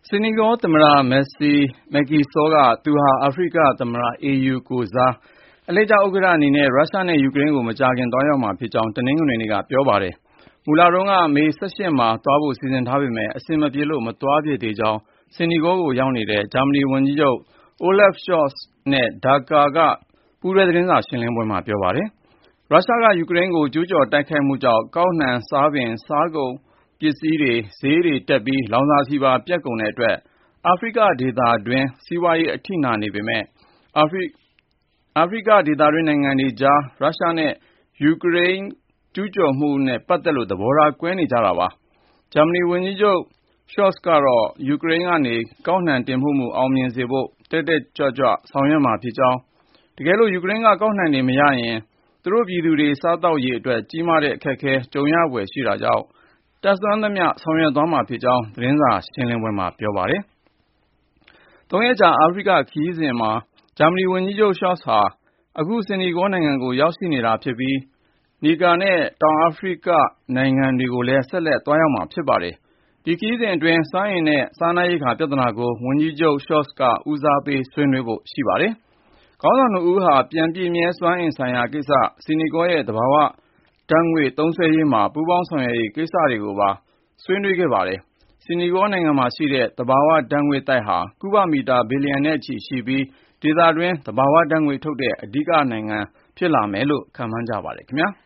ဆင်နီဂေါသမ္မတ Macky Sall က သူဟာ အာဖရိကသမ္မတ AU ကိုယ်စား အလှည့်ကျဥက္ကဋ္ဌအနေနဲ့ ရုရှားနဲ့ ယူကရိန်းကို မကြာခင်သွားရောက်မှာဖြစ်ကြောင်း တနင်္ဂနွေနေ့က ပြောပါတယ်။ မူလတုန်းက မေ ၁၈ မှာသွားဖို့ စီစဉ်ထားပေမယ့် အဆင်မပြေလို့ မသွားဖြစ်သေးကြောင်း ဆင်နီဂေါကိုရောက်နေတဲ့ ဂျာမနီဝန်ကြီးချုပ် Olaf Scholz နဲ့ ဒါကာက ပူးတွဲသတင်းစာရှင်းလင်းပွဲမှာ ပြောပါတယ်။ ရုရှားက ယူကရိန်းကို ကျူးကျော်တိုက်ခိုက်မှုကြောင့် ကောက်နှံ၊ ဆားပင်၊ စားကုန်ပစ္စည်းဈေးတွေတက်ပြီး လောင်စာဆီပါ ပြတ်ကုန်တဲ့အတွက် အာဖရိကဒေသတွင်း စီးပွားရေး အထိနာနေပေမယ့် အာဖရိကဒေသတွင်းနိုင်ငံတွေကြား ရုရှားနဲ့ ယူကရိန်းကျူးကျော်မှုနဲ့ ပတ်သက်လို့ သဘောထားကွဲနေကြတာပါ။ ဂျာမနီဝန်ကြီးချုပ် Scholz ကတော့ ယူကရိန်းကနေ ကောက်နှံတင်ပို့မှု အောင်မြင်စေဖို့ တက်တက်ကြွကြွ ဆောင်ရွက်မှာဖြစ်ကြောင်း၊ တကယ်လို့ ယူကရိန်းက ကောက်နှံတွေမရရင် သူတို့ပြည်သူတွေ စားသောက်ရေးအတွက် ကြီးမားတဲ့ အခက်အခဲ ကြုံရဖွယ်ရှိတာကြောင့် တတ်စွမ်းသမျှ ဆောင်ရွက်သွားမှာဖြစ်ကြောင်း သတင်းစာရှင်းလင်းပွဲမှာ ပြောပါတယ်။ ၃ ရက်ကြာ အာဖရိကခရီးစဉ်မှာ ဂျာမနီဝန်ကြီးချုပ် Scholz ဟာ အခု ဆင်နီဂေါနိုင်ငံကို ရောက်ရှိနေတာဖြစ်ပြီး Niger နဲ့ တောင်အာဖရိကနိုင်ငံတွေကိုလည်း ဆက်လက်သွားရောက်မှာ ဖြစ်ပါတယ်။ ဒီခရီးစဉ်အတွင်း စွမ်းအင်နဲ့ စားနပ်ရိက္ခာပြဿနာကို ဝန်ကြီးချုပ် Scholz က ဦးစားပေးဆွေးနွေးဖို့ ရှိပါတယ်။ ခေါင်းဆောင် ၂ ဦးဟာ ပြန်ပြည့်မြဲစွမ်းအင်ဆိုင်ရာကိစ္စ၊ ဆင်နီဂေါရဲ့ သဘာဝဓာတ်ငွေ့သုံးစွဲရေးမှာ ပူးပေါင်းဆောင်ရွက်ရေး ကိစ္စတွေကိုပါ ဆွေးနွေးခဲ့ပါတယ်။ ဆင်နီဂေါနိုင်ငံမှာရှိတဲ့ သဘာဝဓာတ်ငွေ့သိုက်ဟာ ကုဗမီတာ ဘီလီယံနဲ့ချီရှိပြီး ဒေသတွင်း သဘာဝဓာတ်ငွေ့ထုတ်တဲ့ အဓိကနိုင်ငံ ဖြစ်လာမယ်လို့ ခန့်မှန်းကြပါတယ်ခင်ဗျာ။